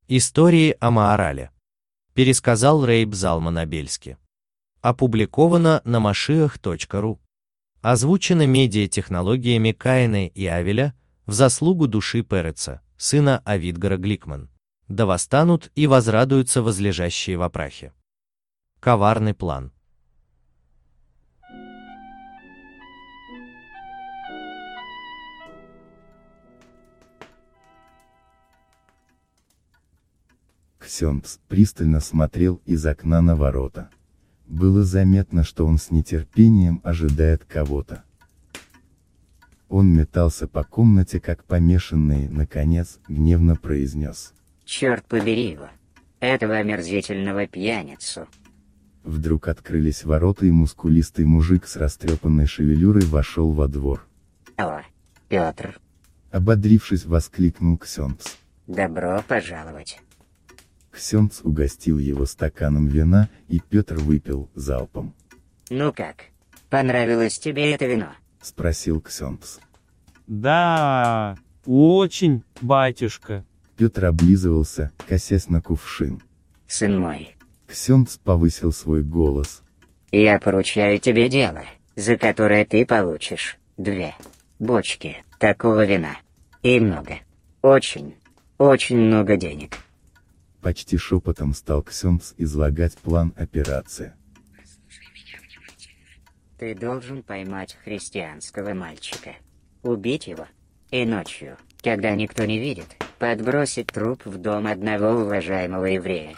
Истории о Маорале. Пересказал Рейб Залман Абельски. Опубликовано на mashiach.ru. Озвучено медиатехнологиями Каина и Авеля в заслугу души Переца, сына Авидгара Гликман. Да восстанут и возрадуются возлежащие во прахе. Коварный план. Ксенц пристально смотрел из окна на ворота. Было заметно, что он с нетерпением ожидает кого-то. Он метался по комнате как помешанный, наконец, гневно произнес: «Черт побери его! Этого омерзительного пьяницу!» Вдруг открылись ворота, и мускулистый мужик с растрепанной шевелюрой вошел во двор. «Алло, Петр!» Ободрившись, воскликнул Ксенц. «Добро пожаловать!» Ксенц угостил его стаканом вина, и Петр выпил залпом. «Ну как, понравилось тебе это вино?» — спросил Ксенц. «Да, очень, батюшка». Петр облизывался, косясь на кувшин. «Сын мой, Ксенц повысил свой голос. я поручаю тебе дело, за которое ты получишь 2 бочки такого вина. И много, очень много денег». Почти шепотом стал Ксенц излагать план операции. Ты должен поймать христианского мальчика, убить его, и ночью, когда никто не видит, подбросить труп в дом одного уважаемого еврея.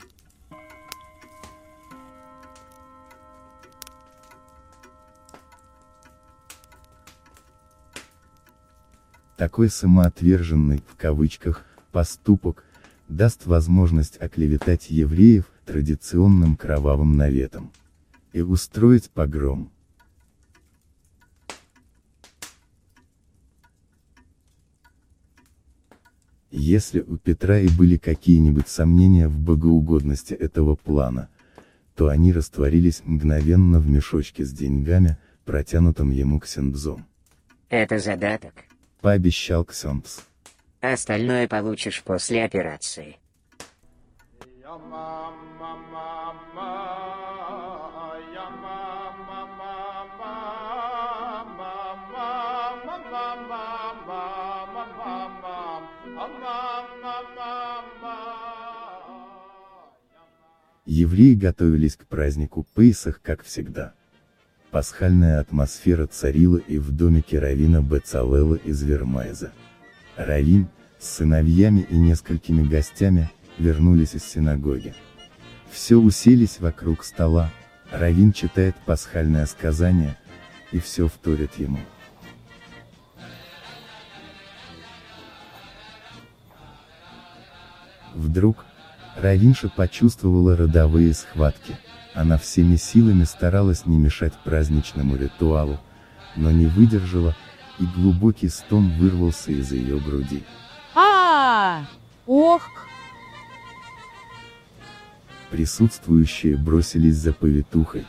Такой самоотверженный, в кавычках, поступок даст возможность оклеветать евреев традиционным кровавым наветом и устроить погром. Если у Петра и были какие-нибудь сомнения в богоугодности этого плана, то они растворились мгновенно в мешочке с деньгами, протянутом ему Ксенцом. Это задаток. Пообещал Ксенц. Остальное получишь после операции. Евреи готовились к празднику Пейсах, как всегда. Пасхальная атмосфера царила и в домике раввина Бецалела из Вермайза. Раввин, с сыновьями и несколькими гостями, вернулись из синагоги. Все уселись вокруг стола, раввин читает пасхальное сказание, и все вторят ему. Вдруг, раввинша почувствовала родовые схватки. Она всеми силами старалась не мешать праздничному ритуалу, но не выдержала, и глубокий стон вырвался из ее груди. Ох! Присутствующие бросились за повитухой.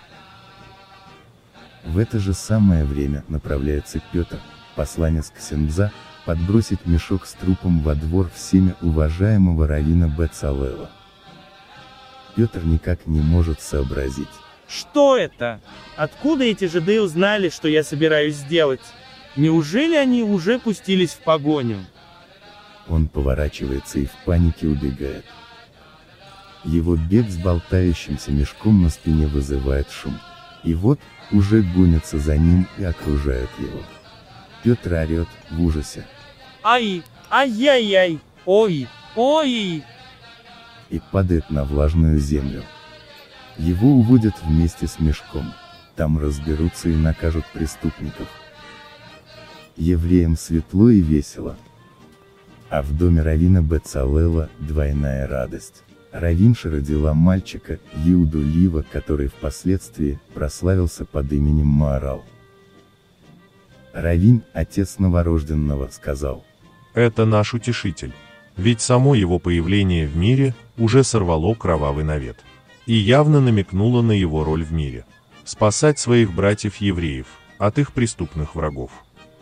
В это же самое время направляется Петр, посланец Ксенца, подбросить мешок с трупом во двор всеми уважаемого раввина Бецалела. Петр никак не может сообразить. Что это? Откуда эти жиды узнали, что я собираюсь сделать? Неужели они уже пустились в погоню? Он поворачивается и в панике убегает. Его бег с болтающимся мешком на спине вызывает шум. И вот, уже гонятся за ним и окружают его. Петр орет в ужасе. Ай-яй-яй, ой, ой! И падает на влажную землю. Его уводят вместе с мешком. Там разберутся и накажут преступников. Евреям светло и весело. А в доме раввина Бецалела двойная радость. Раввинша родила мальчика, Иуду Лива, который впоследствии прославился под именем Маорал. Раввин, отец новорожденного, сказал: «Это наш утешитель. Ведь само его появление в мире уже сорвало кровавый навет. И явно намекнуло на его роль в мире. Спасать своих братьев-евреев от их преступных врагов».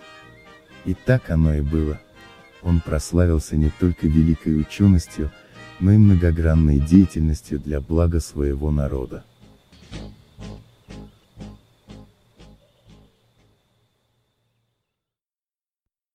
И так оно и было. Он прославился не только великой ученостью, но и многогранной деятельностью для блага своего народа.